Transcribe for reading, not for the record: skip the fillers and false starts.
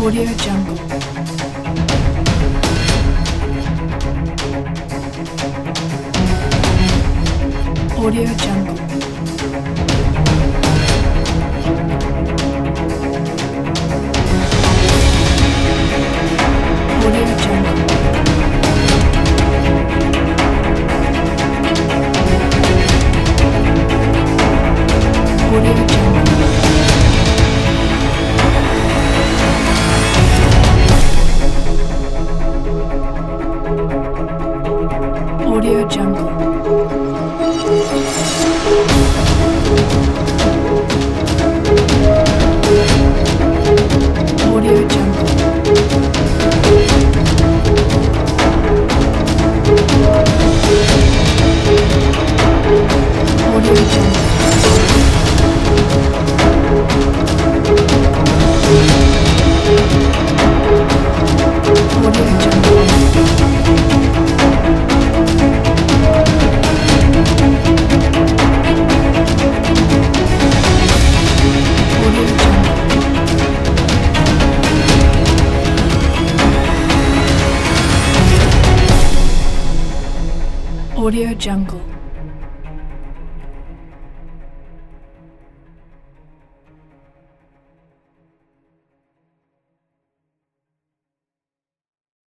Audio Jungle. Audio Jungle. Audio Jungle. Audio Jungle. Audio Jungle. Audio Jungle. Audio Jungle. Audio Jungle. Audio Jungle.